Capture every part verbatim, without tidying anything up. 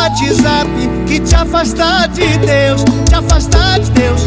WhatsApp que te afasta de Deus, te afasta de Deus.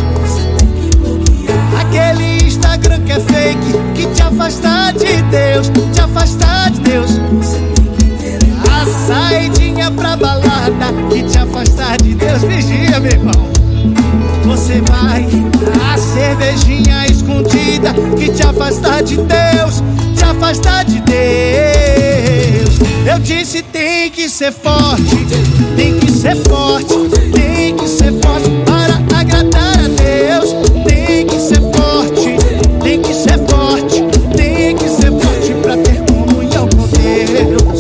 Aquele Instagram que é fake que te afasta de Deus, te afasta de Deus. A saidinha pra balada que te afasta de Deus. Vigia, meu irmão. Você vai, a cervejinha escondida que te afasta de Deus, te afasta de Deus. Eu disse tem que ser forte, tem que ser forte, tem que ser forte para agradar a Deus. Tem que ser forte, tem que ser forte, tem que ser forte pra ter comunhão com Deus.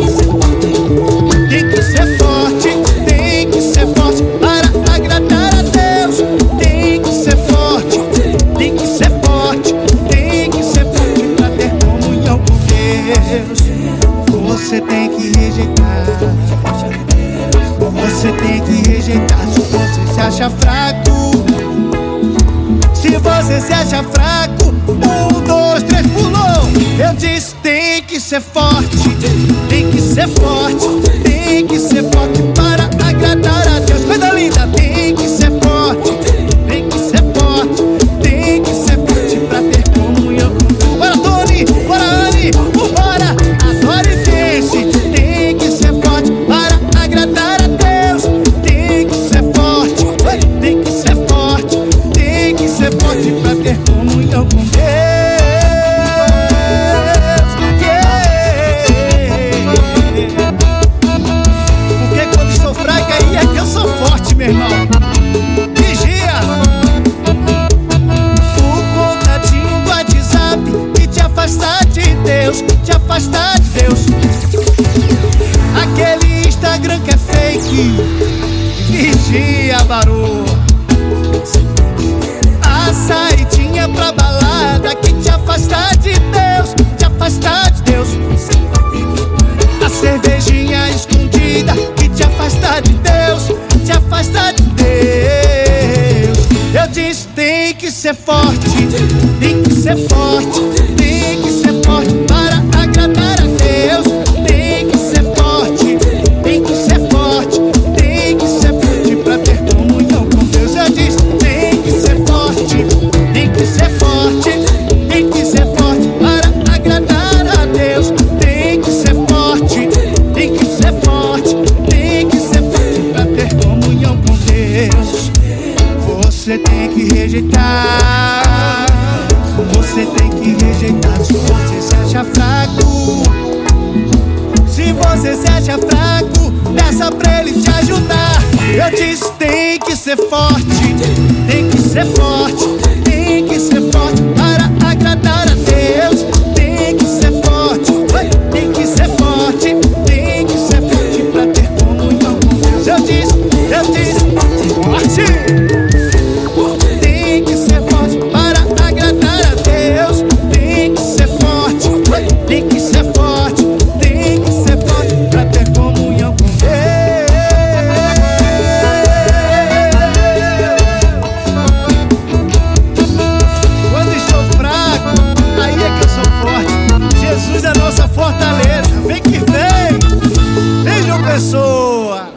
Tem que ser forte, tem que ser forte para agradar a Deus. Tem que ser forte, tem que ser forte, tem que ser forte pra ter comunhão com Deus. Você tem que rejeitar, você tem que rejeitar se você se acha fraco. Se você se acha fraco, um, dois, três, pulou. Eu disse tem que ser forte, tem que ser forte, tem que ser forte para agradar a Deus. Coisa linda, tem que ser forte, tem que ser forte, tem que ser forte pra ter comunhão com Deus. Bora Tony, bora Anne, vambora, adore e dance. Tem que ser forte para agradar a Deus. Tem que ser forte, tem que ser forte, tem que ser forte pra ter comunhão com Deus. Meu irmão, vigia. O contatinho do WhatsApp que te afasta de Deus, te afasta de Deus. Aquele Instagram que é fake, vigia, barulho. A saidinha pra balada que te afasta de Deus, te afasta de Deus. A cervejinha escondida que te afasta de Deus, te afasta de Deus. Eu disse tem que ser forte, tem que ser forte, tem que ser forte para agradar a Deus. Tem que ser forte, tem que ser forte, tem que ser forte pra ter comunhão com Deus. Eu disse tem que ser forte, tem que ser forte, tem que ser forte para agradar a Deus. Tem que ser forte, tem que ser forte, tem que ser forte pra ter comunhão com Deus. Você tem que rejeitar, você tem que rejeitar se você se acha fraco. Se você se acha fraco, peça pra ele te ajudar. Eu disse tem que ser forte, tem que ser forte, tem que ser forte para agradar a Deus. Tem que ser forte, tem que ser forte, tem que ser forte pra ter comunhão com Deus. Eu disse, eu disse, forte. Tem que ser forte para agradar a Deus. Tem que ser forte, tem que ser forte, tem que ser forte pra ter comunhão com Deus. Quando estou fraco, aí é que eu sou forte. Jesus é a nossa fortaleza. Vem que vem, vem, João Pessoa.